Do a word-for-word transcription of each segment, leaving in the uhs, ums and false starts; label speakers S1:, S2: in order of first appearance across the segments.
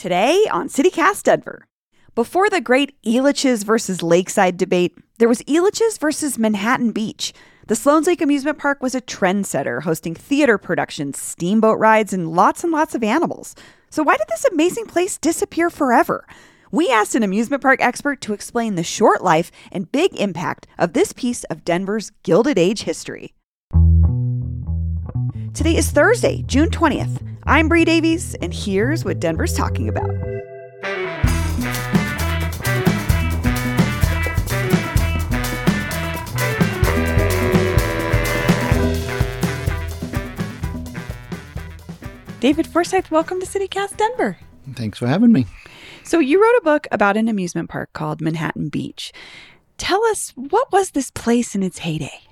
S1: Today on CityCast Denver. Before the great Elitch's versus Lakeside debate, there was Elitch's versus Manhattan Beach. The Sloan's Lake Amusement Park was a trendsetter, hosting theater productions, steamboat rides, and lots and lots of animals. So why did this amazing place disappear forever? We asked an amusement park expert to explain the short life and big impact of this piece of Denver's Gilded Age history. Today is Thursday, June twentieth. I'm Bree Davies, and here's what Denver's talking about. David Forsyth, welcome to CityCast Denver.
S2: Thanks for having me.
S1: So you wrote a book about an amusement park called Manhattan Beach. Tell us, what was this place in its heyday?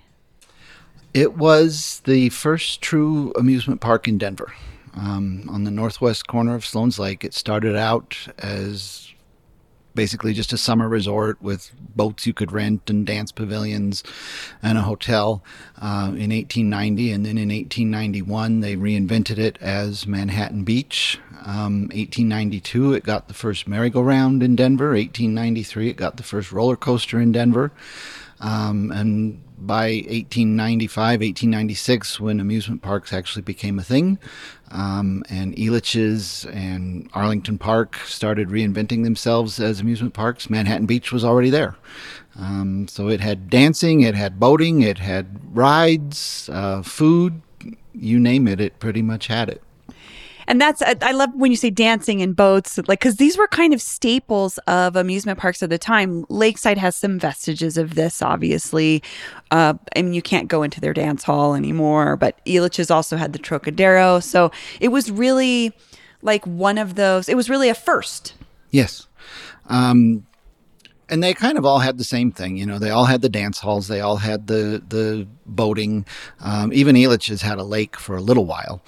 S2: It was the first true amusement park in Denver. Um, on the northwest corner of Sloan's Lake. It started out as basically just a summer resort with boats you could rent and dance pavilions and a hotel uh, in eighteen ninety. And then in eighteen ninety-one, they reinvented it as Manhattan Beach. Um, eighteen ninety-two, it got the first merry-go-round in Denver. eighteen ninety-three, it got the first roller coaster in Denver. Um, and by eighteen ninety-five, eighteen ninety-six, when amusement parks actually became a thing, um, and Elitch's and Arlington Park started reinventing themselves as amusement parks, Manhattan Beach was already there. Um, so it had dancing, it had boating, it had rides, uh, food, you name it, it pretty much had it.
S1: And that's, I love when you say dancing and boats, like, because these were kind of staples of amusement parks at the time. Lakeside has some vestiges of this, obviously. Uh, I mean, you can't go into their dance hall anymore, but Elitch's also had the Trocadero. So it was really like one of those, it was really a first.
S2: Yes. Um, and they kind of all had the same thing. You know, they all had the dance halls. They all had the, the boating. Um, even Elitch's had a lake for a little while.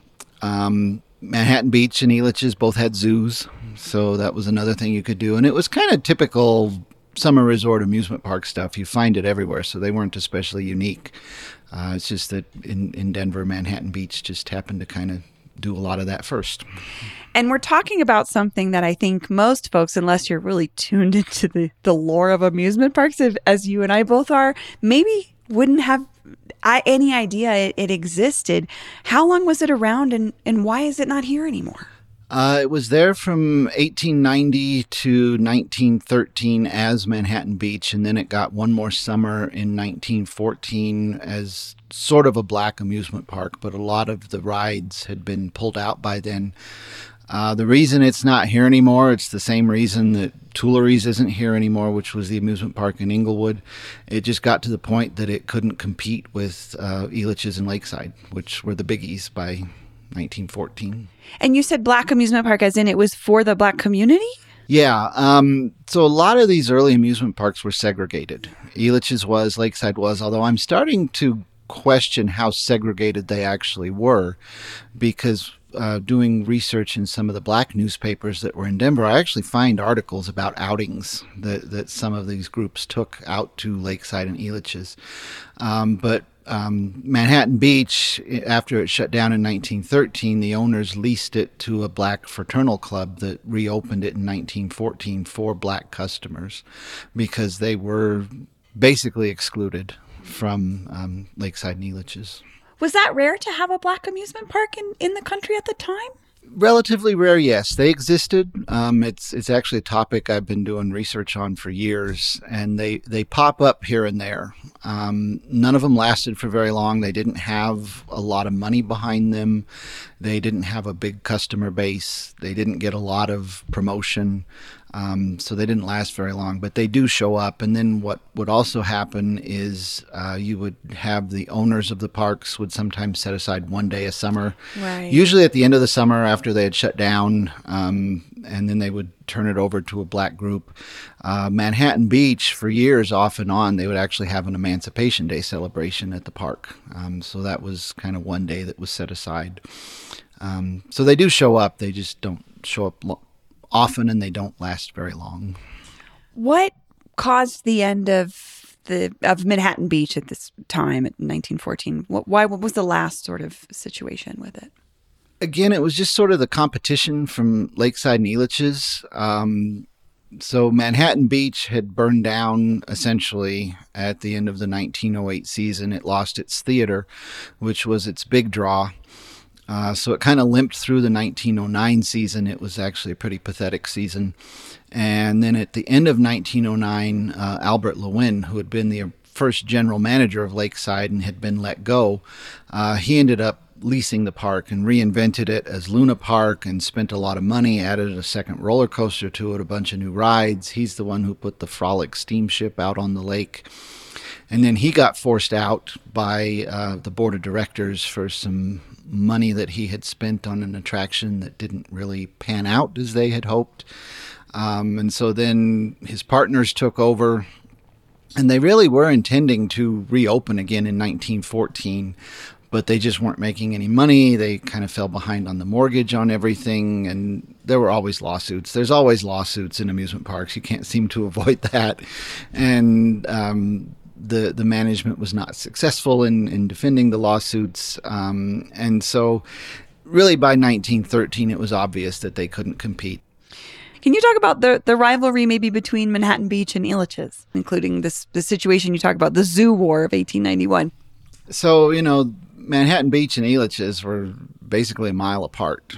S2: Um, Manhattan Beach and Elitch's both had zoos, so that was another thing you could do. And it was kind of typical summer resort amusement park stuff. You find it everywhere, so they weren't especially unique. Uh, it's just that in, in Denver, Manhattan Beach just happened to kind of do a lot of that first.
S1: And we're talking about something that I think most folks, unless you're really tuned into the, the lore of amusement parks, as you and I both are, maybe wouldn't have I, any idea it, it existed. How long was it around, and, and why is it not here anymore?
S2: Uh, it was there from eighteen ninety to nineteen thirteen as Manhattan Beach, and then it got one more summer in nineteen fourteen as sort of a black amusement park, but a lot of the rides had been pulled out by then. Uh, the reason it's not here anymore, it's the same reason that Tuileries isn't here anymore, which was the amusement park in Inglewood. It just got to the point that it couldn't compete with uh, Elitch's and Lakeside, which were the biggies by nineteen fourteen.
S1: And you said black amusement park as in it was for the black community?
S2: Yeah. Um, so a lot of these early amusement parks were segregated. Elitch's was, Lakeside was, although I'm starting to question how segregated they actually were, because Uh, doing research in some of the black newspapers that were in Denver, I actually find articles about outings that, that some of these groups took out to Lakeside and Elitch's. Um, but um, Manhattan Beach, after it shut down in nineteen thirteen, the owners leased it to a black fraternal club that reopened it in nineteen fourteen for black customers because they were basically excluded from um, Lakeside and Elitch's.
S1: Was that rare to have a black amusement park in, in the country at the time?
S2: Relatively rare, yes. They existed. Um, it's it's actually a topic I've been doing research on for years, and they, they pop up here and there. Um, none of them lasted for very long. They didn't have a lot of money behind them. They didn't have a big customer base. They didn't get a lot of promotion. Um, so they didn't last very long, but they do show up. And then what would also happen is uh, you would have the owners of the parks would sometimes set aside one day a summer,
S1: right.
S2: Usually at the end of the summer after they had shut down, um, and then they would turn it over to a black group. Uh, Manhattan Beach, for years off and on, they would actually have an Emancipation Day celebration at the park. Um, so that was kind of one day that was set aside. Um, so they do show up. They just don't show up lo- often, and they don't last very long.
S1: What caused the end of the of Manhattan Beach at this time, at nineteen fourteen? What, why? What was the last sort of situation with it?
S2: Again, it was just sort of the competition from Lakeside and Elitch's. Um, so Manhattan Beach had burned down essentially at the end of the nineteen oh eight season. It lost its theater, which was its big draw. Uh, so it kind of limped through the nineteen oh nine season. It was actually a pretty pathetic season. And then at the end of nineteen oh nine, uh, Albert Lewin, who had been the first general manager of Lakeside and had been let go, uh, he ended up leasing the park and reinvented it as Luna Park and spent a lot of money, added a second roller coaster to it, a bunch of new rides. He's the one who put the Frolic steamship out on the lake. And then he got forced out by uh, the board of directors for some money that he had spent on an attraction that didn't really pan out as they had hoped. Um, and so then his partners took over, and they really were intending to reopen again in nineteen fourteen, but they just weren't making any money. They kind of fell behind on the mortgage on everything, and there were always lawsuits. There's always lawsuits in amusement parks. You can't seem to avoid that. And um, the the management was not successful in, in defending the lawsuits. Um, and so really by nineteen thirteen, it was obvious that they couldn't compete.
S1: Can you talk about the, the rivalry maybe between Manhattan Beach and Elitch's, including this the situation you talk about, the Zoo War of eighteen ninety-one?
S2: So, you know, Manhattan Beach and Elitch's were basically a mile apart,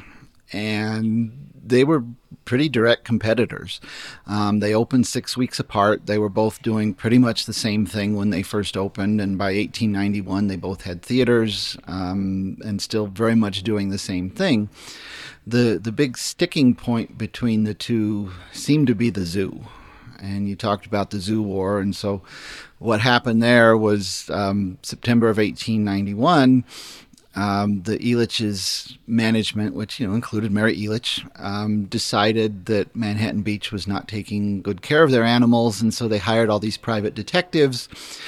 S2: and they were pretty direct competitors. Um, they opened six weeks apart. They were both doing pretty much the same thing when they first opened, and by eighteen ninety-one, they both had theaters um, and still very much doing the same thing. The, the big sticking point between the two seemed to be the zoo. And you talked about the Zoo War, and so what happened there was um, September of eighteen ninety-one, um, the Elitch's management, which you know included Mary Elitch, um, decided that Manhattan Beach was not taking good care of their animals, and so they hired all these private detectives.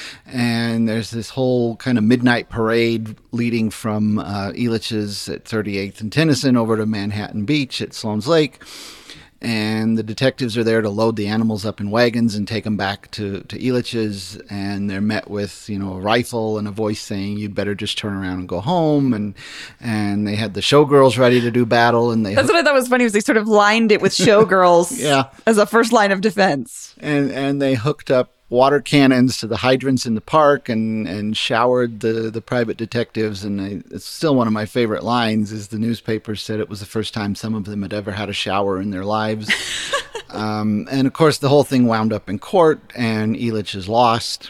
S2: And there's this whole kind of midnight parade leading from uh, Elitch's at thirty-eighth and Tennyson over to Manhattan Beach at Sloan's Lake. And the detectives are there to load the animals up in wagons and take them back to, to Elitch's, and they're met with, you know, a rifle and a voice saying, "You'd better just turn around and go home." And and they had the showgirls ready to do battle. And they
S1: That's what I thought was funny, was they sort of lined it with showgirls
S2: yeah.
S1: as a first line of defense.
S2: And and they hooked up water cannons to the hydrants in the park and, and showered the, the private detectives. And I, it's still one of my favorite lines is the newspaper said it was the first time some of them had ever had a shower in their lives. um, and of course, the whole thing wound up in court, and Elitch is lost.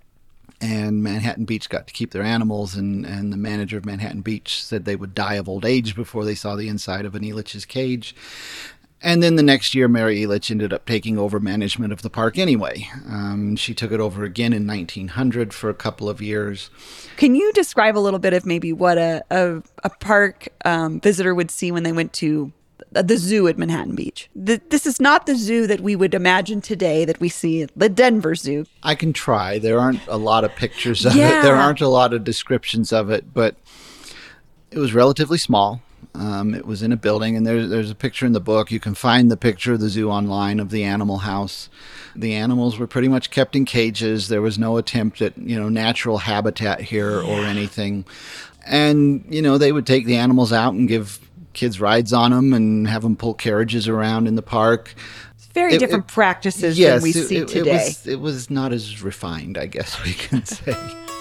S2: And Manhattan Beach got to keep their animals, and, and the manager of Manhattan Beach said they would die of old age before they saw the inside of an Elitch's cage. And then the next year, Mary Elitch ended up taking over management of the park anyway. Um, she took it over again in nineteen hundred for a couple of years.
S1: Can you describe a little bit of maybe what a, a, a park um, visitor would see when they went to the zoo at Manhattan Beach? The, this is not the zoo that we would imagine today that we see at the Denver Zoo.
S2: I can try. There aren't a lot of pictures of
S1: yeah.
S2: it. There aren't a lot of descriptions of it, but it was relatively small. Um, it was in a building, and there's there's a picture in the book. You can find the picture of the zoo online of the animal house. The animals were pretty much kept in cages. There was no attempt at, you know, natural habitat here or anything. And, you know, they would take the animals out and give kids rides on them and have them pull carriages around in the park.
S1: Very
S2: It-
S1: different
S2: it-
S1: practices
S2: yes,
S1: than we
S2: it,
S1: see
S2: it,
S1: today.
S2: It was, it was not as refined, I guess we can say.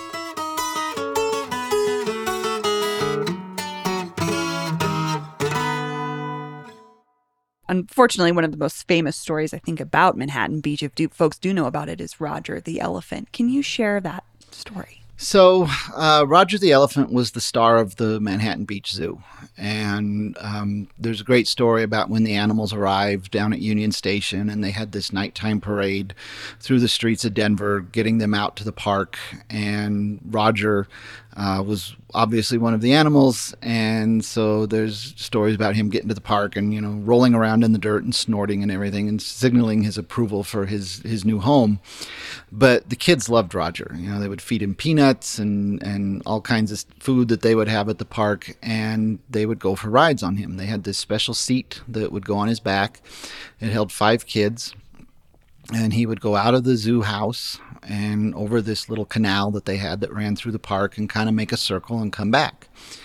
S1: Unfortunately, one of the most famous stories, I think, about Manhattan Beach, if do, folks do know about it, is Roger the Elephant. Can you share that story?
S2: So, uh, Roger the Elephant was the star of the Manhattan Beach Zoo. And um, there's a great story about when the animals arrived down at Union Station, and they had this nighttime parade through the streets of Denver, getting them out to the park. And Roger uh, was obviously one of the animals. And so there's stories about him getting to the park and, you know, rolling around in the dirt and snorting and everything and signaling his approval for his, his new home. But the kids loved Roger. You know, they would feed him peanuts and, and all kinds of food that they would have at the park, and they would go for rides on him. They had this special seat that would go on his back. It held five kids, and he would go out of the zoo house and over this little canal that they had that ran through the park and kind of make a circle and come back.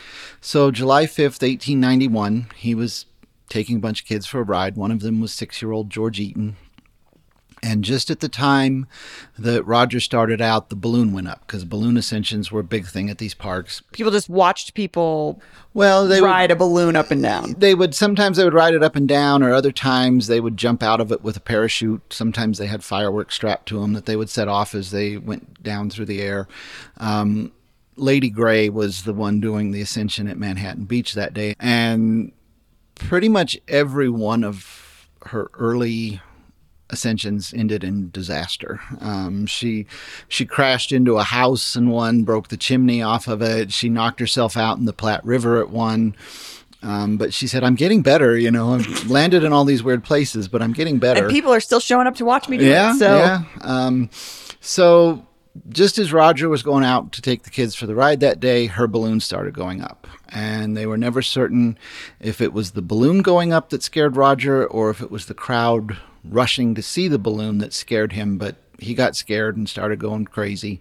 S2: So July fifth, eighteen ninety-one, he was taking a bunch of kids for a ride. One of them was six-year-old George Eaton. And just at the time that Roger started out, the balloon went up because balloon ascensions were a big thing at these parks.
S1: People just watched people
S2: well, they
S1: ride
S2: would,
S1: a balloon up and down.
S2: They would sometimes they would ride it up and down, or other times they would jump out of it with a parachute. Sometimes they had fireworks strapped to them that they would set off as they went down through the air. Um, Lady Gray was the one doing the ascension at Manhattan Beach that day, and pretty much every one of her early ascensions ended in disaster. Um, she she crashed into a house in one, broke the chimney off of it. She knocked herself out in the Platte River at one. Um, but she said, I'm getting better. You know, I've landed in all these weird places, but I'm getting better.
S1: And people are still showing up to watch me do
S2: yeah,
S1: it. So.
S2: Yeah. Um, so just as Roger was going out to take the kids for the ride that day, her balloon started going up. And they were never certain if it was the balloon going up that scared Roger or if it was the crowd rushing to see the balloon that scared him. But he got scared and started going crazy.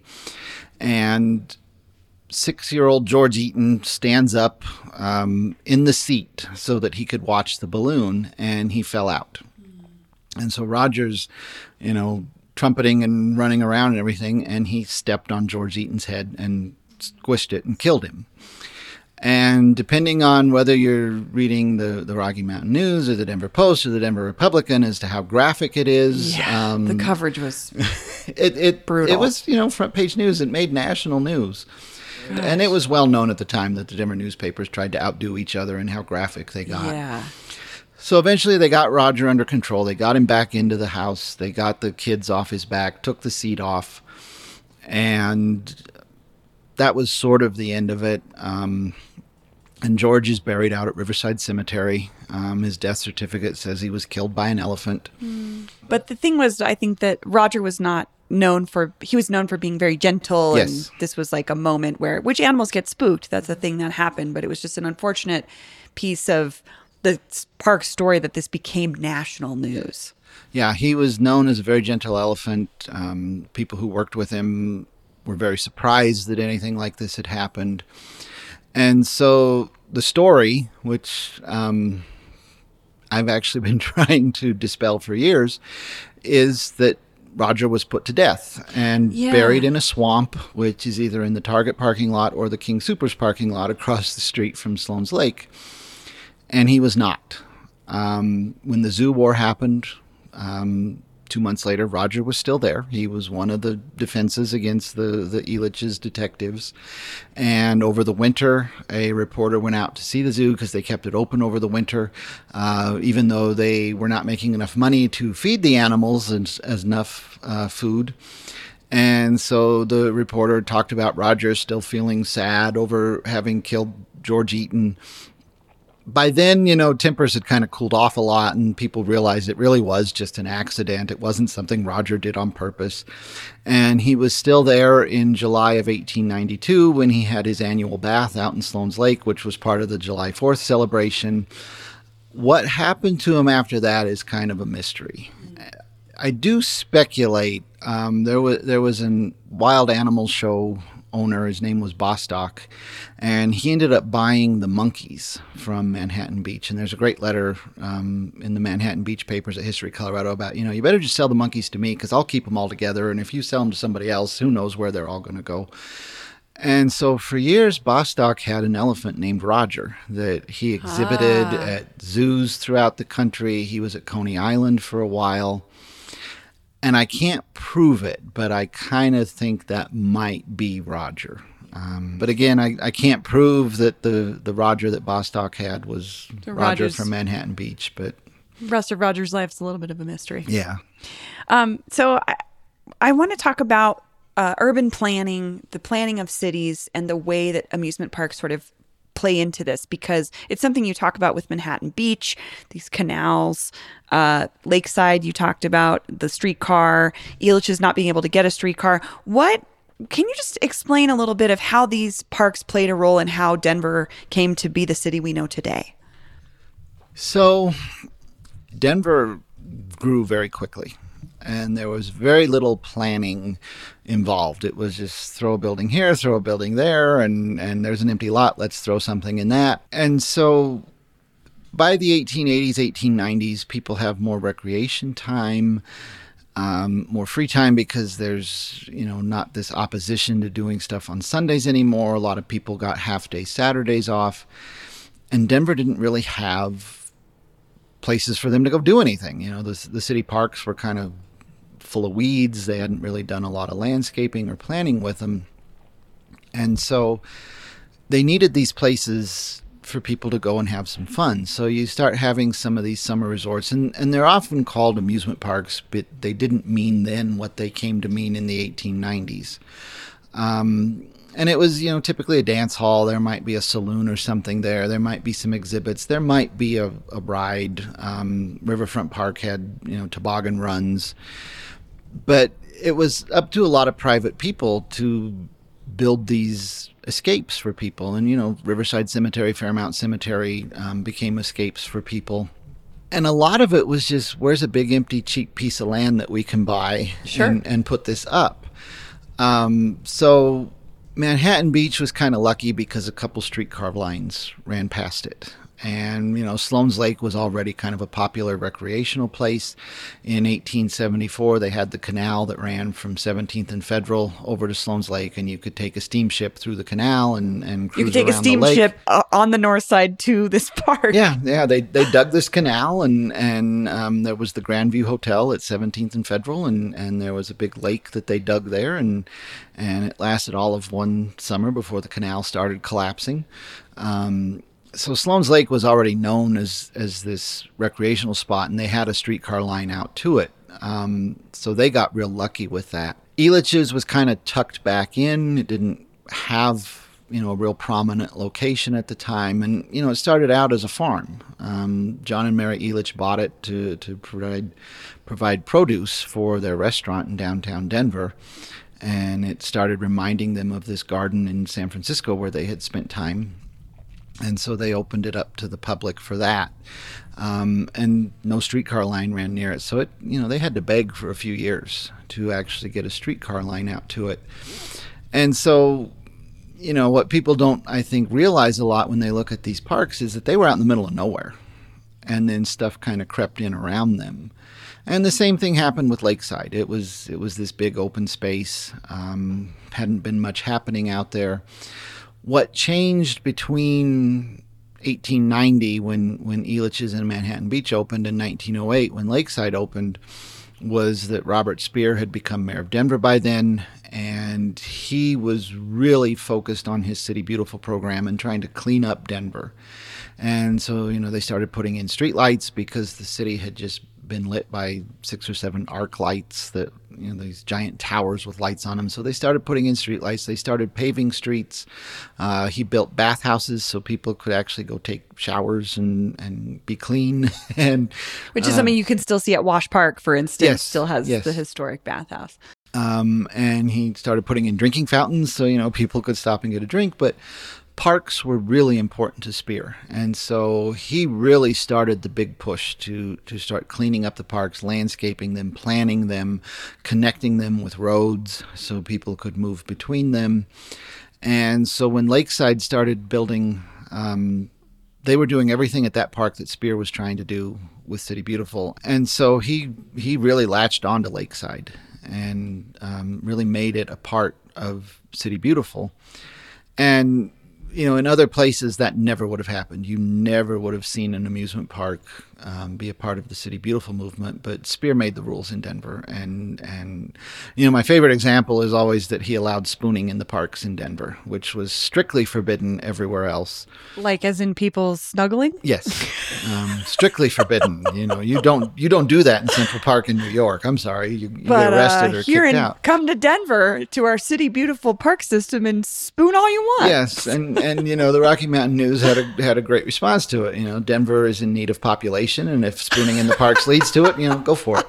S2: And six-year-old George Eaton stands up um, in the seat so that he could watch the balloon, and he fell out. And so Roger's, you know, trumpeting and running around and everything, and he stepped on George Eaton's head and squished it and killed him. And depending on whether you're reading the, the Rocky Mountain News or the Denver Post or the Denver Republican as to how graphic it is.
S1: Yeah,
S2: um,
S1: the coverage was
S2: it, it,
S1: brutal.
S2: It was, you know, front page news. It made national news. Gosh. And it was well known at the time that the Denver newspapers tried to outdo each other in how graphic they got.
S1: Yeah.
S2: So eventually they got Roger under control. They got him back into the house. They got the kids off his back, took the seat off. And that was sort of the end of it. Um, and George is buried out at Riverside Cemetery. Um, his death certificate says he was killed by an elephant.
S1: Mm. But the thing was, I think that Roger was not known for, he was known for being very gentle.
S2: Yes.
S1: And this was like a moment where, which animals get spooked. That's a thing that happened. But it was just an unfortunate piece of the park story that this became national news.
S2: Yeah, he was known as a very gentle elephant. Um, people who worked with him were very surprised that anything like this had happened. And so the story, which um, I've actually been trying to dispel for years, is that Roger was put to death and yeah. buried in a swamp, which is either in the Target parking lot or the King Soopers parking lot across the street from Sloan's Lake. And he was not. Um, when the zoo war happened, um, two months later, Roger was still there. He was one of the defenses against the, the Elitch's detectives. And over the winter, a reporter went out to see the zoo because they kept it open over the winter, uh, even though they were not making enough money to feed the animals as, as enough uh, food. And so the reporter talked about Roger still feeling sad over having killed George Eaton. By then, you know, tempers had kind of cooled off a lot, and people realized it really was just an accident. It wasn't something Roger did on purpose. And he was still there in July of eighteen ninety-two when he had his annual bath out in Sloan's Lake, which was part of the July fourth celebration. What happened to him after that is kind of a mystery. I do speculate. Um, there was there was a wild animal show owner. His name was Bostock, and he ended up buying the monkeys from Manhattan Beach. And there's a great letter um, in the Manhattan Beach papers at History Colorado about, you know, you better just sell the monkeys to me because I'll keep them all together. And if you sell them to somebody else, who knows where they're all going to go. And so for years, Bostock had an elephant named Roger that he exhibited ah. at zoos throughout the country. He was at Coney Island for a while. And I can't prove it, but I kind of think that might be Roger. Um, but again, I, I can't prove that the, the Roger that Bostock had was
S1: the
S2: Roger
S1: Rogers.
S2: from Manhattan Beach. But
S1: the rest of Roger's life is a little bit of a mystery.
S2: Yeah.
S1: Um, so I, I want to talk about uh, urban planning, the planning of cities, and the way that amusement parks sort of play into this, because it's something you talk about with Manhattan Beach, these canals, uh, Lakeside, you talked about the streetcar, Elitch's not being able to get a streetcar. What, can you just explain a little bit of how these parks played a role in how Denver came to be the city we know today?
S2: So Denver grew very quickly. and there was very little planning involved. It was just throw a building here, throw a building there, and, and there's an empty lot. Let's throw something in that. And so by the eighteen eighties, eighteen nineties, people have more recreation time, um, more free time because there's, you know, not this opposition to doing stuff on Sundays anymore. A lot of people got half-day Saturdays off, and Denver didn't really have places for them to go do anything. You know, the, the city parks were kind of full of weeds. They hadn't really done a lot of landscaping or planning with them. And so they needed these places for people to go and have some fun. So you start having some of these summer resorts, and, and they're often called amusement parks, but they didn't mean then what they came to mean in the eighteen nineties. Um, and it was, you know, typically a dance hall. There might be a saloon or something there. There might be some exhibits. There might be a, a ride. Um, Riverfront Park had, you know, toboggan runs. But it was up to a lot of private people to build these escapes for people. And, you know, Riverside Cemetery, Fairmount Cemetery um, became escapes for people. And a lot of it was just, where's a big, empty, cheap piece of land that we can buy
S1: Sure.
S2: and, and put this up? Um, so Manhattan Beach was kind of lucky because a couple streetcar lines ran past it. And, you know, Sloan's Lake was already kind of a popular recreational place. In eighteen seventy-four, they had the canal that ran from seventeenth and Federal over to Sloan's Lake, and you could take a steamship through the canal and, and cruise
S1: You could take a
S2: around the lake.
S1: steamship uh, on the north side to this park.
S2: Yeah, yeah. They they dug this canal, and and um, there was the Grandview Hotel at seventeenth and Federal, and, and there was a big lake that they dug there, and and it lasted all of one summer before the canal started collapsing. Um, So Sloan's Lake was already known as as this recreational spot, and they had a streetcar line out to it. Um, so they got real lucky with that. Elitch's was kind of tucked back in. It didn't have, you know, a real prominent location at the time. And, you know, it started out as a farm. Um, John and Mary Elitch bought it to, to provide, provide produce for their restaurant in downtown Denver. And it started reminding them of this garden in San Francisco where they had spent time. And so they opened it up to the public for that. Um, and no streetcar line ran near it. So, it, you know, they had to beg for a few years to actually get a streetcar line out to it. And so, you know, what people don't, I think, realize a lot when they look at these parks is that they were out in the middle of nowhere. And then stuff kind of crept in around them. And the same thing happened with Lakeside. It was, it was this big open space. Um, hadn't been much happening out there. What changed between eighteen ninety, when, when Elitch's and Manhattan Beach opened, and nineteen oh eight, when Lakeside opened, was that Robert Speer had become mayor of Denver by then, and he was really focused on his City Beautiful program and trying to clean up Denver. And so, you know, they started putting in streetlights because the city had just been lit by six or seven arc lights, that, you know, these giant towers with lights on them. So they started putting in streetlights. They started paving streets. Uh, he built bathhouses so people could actually go take showers and, and be clean. and
S1: Which is
S2: uh,
S1: something you can still see at Wash Park, for instance.
S2: Yes,
S1: Still has
S2: yes.
S1: the historic bathhouse.
S2: Um, and he started putting in drinking fountains so, you know, people could stop and get a drink. But parks were really important to Speer. And so he really started the big push to, to start cleaning up the parks, landscaping them, planning them, connecting them with roads so people could move between them. And so when Lakeside started building, um, they were doing everything at that park that Speer was trying to do with City Beautiful. And so he, he really latched on to Lakeside and um, really made it a part of City Beautiful. And you know, in other places that never would have happened. You never would have seen an amusement park um, be a part of the City Beautiful movement. But Speer made the rules in Denver. And, and, you know, my favorite example is always that he allowed spooning in the parks in Denver, which was strictly forbidden everywhere else.
S1: Like as in people snuggling?
S2: Yes. Um, strictly forbidden. You know, you don't you don't do that in Central Park in New York. I'm sorry. You, you
S1: But
S2: get arrested
S1: uh,
S2: or
S1: here
S2: kicked
S1: in,
S2: out.
S1: come to Denver to our City Beautiful park system and spoon all you want.
S2: Yes, and, and you know, the Rocky Mountain News had a had a great response to it. You know, Denver is in need of population, and if spooning in the parks leads to it, you know, go for it.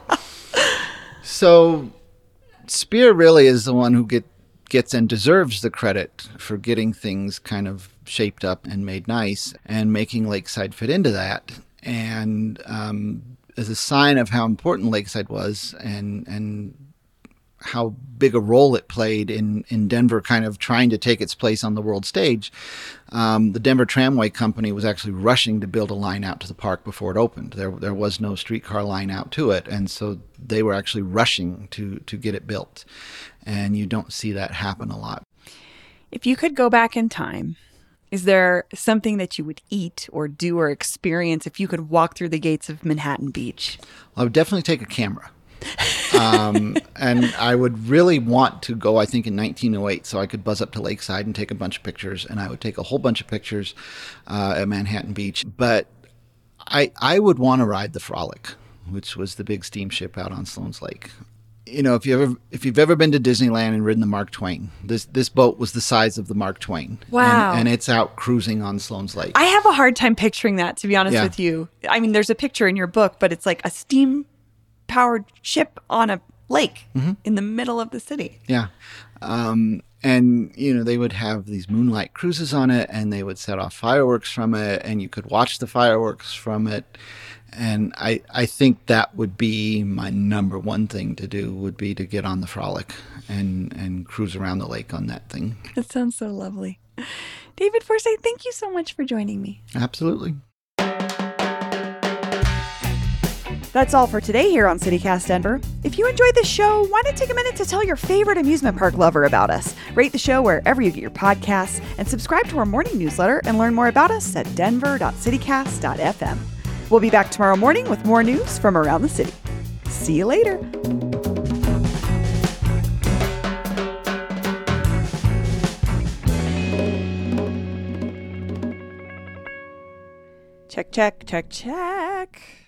S2: So Speer really is the one who get gets and deserves the credit for getting things kind of shaped up and made nice and making Lakeside fit into that. And um, as a sign of how important Lakeside was and and how big a role it played in, in Denver kind of trying to take its place on the world stage, um, the Denver Tramway Company was actually rushing to build a line out to the park before it opened. There there was no streetcar line out to it, and so they were actually rushing to, to get it built. And you don't see that happen a lot.
S1: If you could go back in time, is there something that you would eat or do or experience if you could walk through the gates of Manhattan Beach?
S2: Well, I would definitely take a camera. um, and I would really want to go, I think, in nineteen oh eight so I could buzz up to Lakeside and take a bunch of pictures. And I would take a whole bunch of pictures uh, at Manhattan Beach. But I, I would want to ride the Frolic, which was the big steamship out on Sloan's Lake. You know, if you ever if you've ever been to Disneyland and ridden the Mark Twain, this this boat was the size of the Mark Twain.
S1: Wow.
S2: And, and it's out cruising on Sloan's Lake.
S1: I have a hard time picturing that, to be honest
S2: Yeah.
S1: with you. I mean, there's a picture in your book, but it's like a steam-powered ship on a lake
S2: Mm-hmm.
S1: in the middle of the city.
S2: Yeah. Um, and, you know, they would have these moonlight cruises on it, and they would set off fireworks from it, and you could watch the fireworks from it. And I, I think that would be my number one thing to do, would be to get on the Frolic and, and cruise around the lake on that thing.
S1: That sounds so lovely. David Forsythe, thank you so much for joining me.
S2: Absolutely.
S1: That's all for today here on CityCast Denver. If you enjoyed this show, why not take a minute to tell your favorite amusement park lover about us? Rate the show wherever you get your podcasts, and subscribe to our morning newsletter and learn more about us at denver dot citycast dot f m. We'll be back tomorrow morning with more news from around the city. See you later. Check, check, check, check.